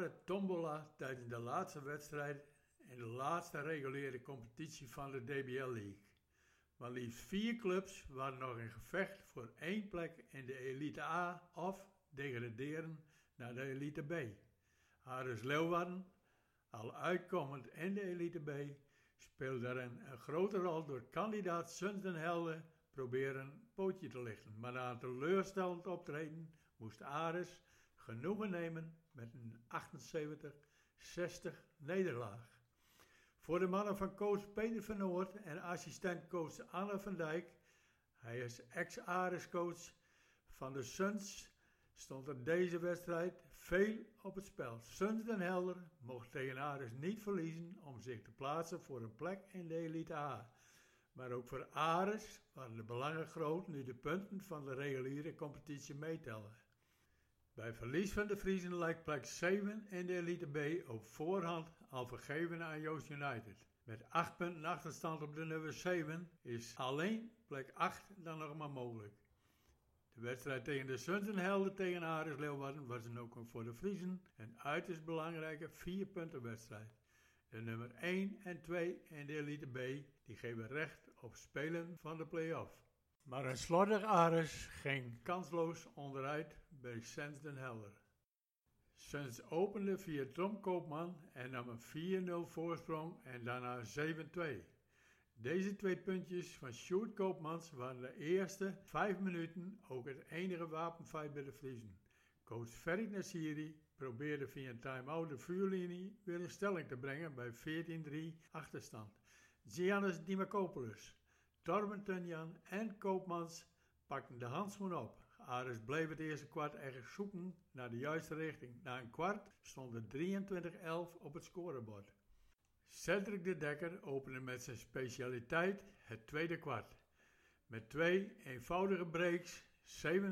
zware tombola tijdens de laatste wedstrijd in de laatste reguliere competitie van de DBL League. Maar liefst 4 clubs waren nog in gevecht voor 1 plek in de Elite A of degraderen naar de Elite B. Aris Leeuwarden, al uitkomend in de Elite B, speelde daarin een grote rol door kandidaat Suns Den Helder proberen een pootje te lichten. Maar na een teleurstellend optreden moest Aris genoegen nemen met een 78-60 nederlaag. Voor de mannen van coach Peter van Noort en assistentcoach Anne van Dijk, hij is ex-Aris coach van de Suns, stond er deze wedstrijd veel op het spel. Suns Den Helder mocht tegen Aris niet verliezen om zich te plaatsen voor een plek in de Elite A. Maar ook voor Aris waren de belangen groot nu de punten van de reguliere competitie meetellen. Bij verlies van de Friezen lijkt plek 7 in de Elite B op voorhand al vergeven aan Joost United. Met 8 punten achterstand op de nummer 7 is alleen plek 8 dan nog maar mogelijk. De wedstrijd tegen de Suns Den Helder tegen Aris Leeuwarden was dan ook voor de Friezen een uiterst belangrijke 4-punten wedstrijd. De nummer 1 en 2 in de Elite B die geven recht op spelen van de play-off. Maar een slordig Aris ging kansloos onderuit bij Suns Den Helder. Suns opende via Tom Koopman en nam een 4-0 voorsprong en daarna 7-2. Deze 2 puntjes van Sjoerd Koopmans waren de eerste 5 minuten ook het enige wapenfeit bij de Friezen. Coach Ferit Nassiri probeerde via een time-out de vuurlinie weer in stelling te brengen bij 14-3 achterstand. Giannis Dimakopoulos, Torben Tunjan en Koopmans pakten de handschoen op. Aris bleef het eerste kwart erg zoeken naar de juiste richting. Na een kwart stond het 23-11 op het scorebord. Cedric de Dekker opende met zijn specialiteit het tweede kwart. Met 2 eenvoudige breaks, 27-14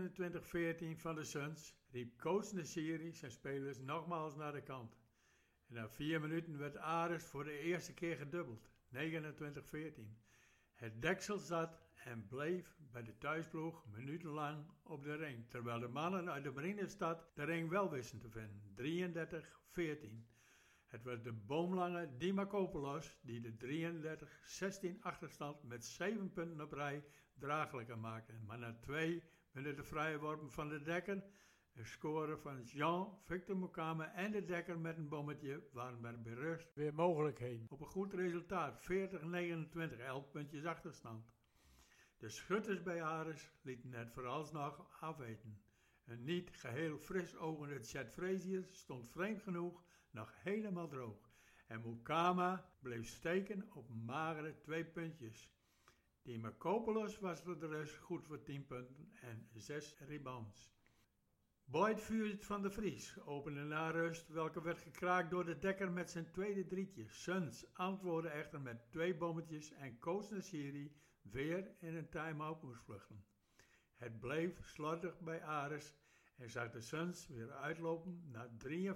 van de Suns, riep coach Nassiri zijn spelers nogmaals naar de kant. En na 4 minuten werd Aris voor de eerste keer gedubbeld, 29-14. Het deksel zat en bleef bij de thuisploeg minutenlang op de ring, terwijl de mannen uit de Marinestad de ring wel wisten te vinden, 33-14. Het was de boomlange Dimakopoulos die de 33-16 achterstand met 7 punten op rij draaglijker maakte. Maar na 2 minuten vrije worpen van de Dekker, een score van Jean, Victor Mukame en de Dekker met een bommetje waren er bij rust weer mogelijkheden. Op een goed resultaat, 40-29, 11 puntjes achterstand. De schutters bij Aris lieten het vooralsnog afweten. Een niet geheel fris ogende Chet Frazier stond vreemd genoeg nog helemaal droog. En Mukama bleef steken op magere 2 puntjes. Dimakopoulos was voor de rest goed voor 10 punten en 6 rebounds. Boyd Vuurt van de Vries opende na rust, welke werd gekraakt door de Dekker met zijn tweede drietje. Suns antwoordde echter met 2 bommetjes en coach Nassiri weer in een time-out moest vluchten. Het bleef slordig bij Aris en zag de Suns weer uitlopen naar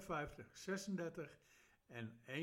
53-36 en 61-40.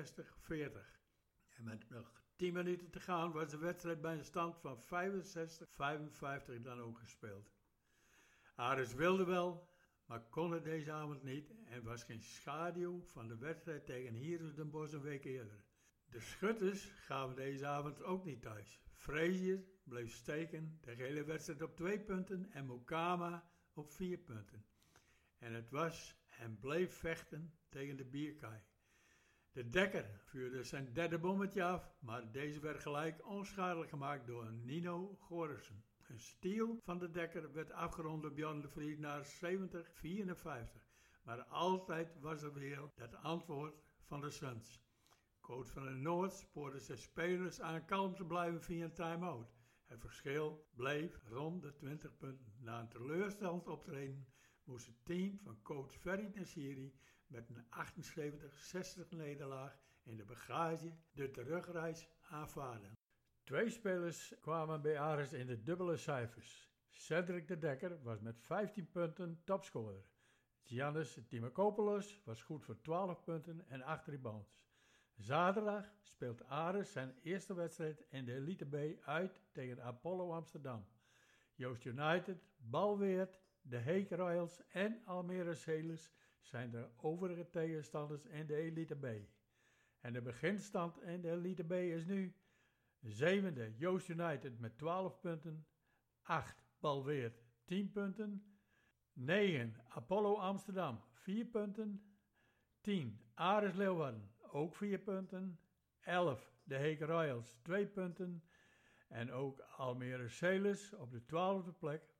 En met nog 10 minuten te gaan was de wedstrijd bij een stand van 65-55 dan ook gespeeld. Aris wilde wel, maar kon het deze avond niet en was geen schaduw van de wedstrijd tegen Heracles Den Bosch een week eerder. De schutters gaven deze avond ook niet thuis. Frazier bleef steken, de hele wedstrijd op 2 punten en Mukama op 4 punten. En het was en bleef vechten tegen de bierkaai. De Dekker vuurde zijn derde bommetje af, maar deze werd gelijk onschadelijk gemaakt door Nino Gorissen. Een steal van de Dekker werd afgerond door Bjorn de Vries naar 70-54. Maar altijd was er weer dat antwoord van de Suns. Coach van de Noord spoorde zijn spelers aan kalm te blijven via een time-out. Het verschil bleef rond de 20 punten. Na een teleurstellend optreden moest het team van coach Ferit Nassiri met een 78-60 nederlaag in de bagage de terugreis aanvaarden. 2 spelers kwamen bij Aris in de dubbele cijfers. Cedric de Dekker was met 15 punten topscorer. Giannis Dimakopoulos was goed voor 12 punten en 8 rebounds. Zaterdag speelt Aris zijn eerste wedstrijd in de Elite B uit tegen Apollo Amsterdam. Joost United, Balweert, de Heek Royals en Almere Sailors zijn de overige tegenstanders in de Elite B. En de beginstand in de Elite B is nu 7e Joost United met 12 punten, 8 Balweert 10 punten, 9 Apollo Amsterdam 4 punten, 10 Aris Leeuwarden ook 4 punten, 11 de Heek Royals 2 punten en ook Almere Celis op de 12e plek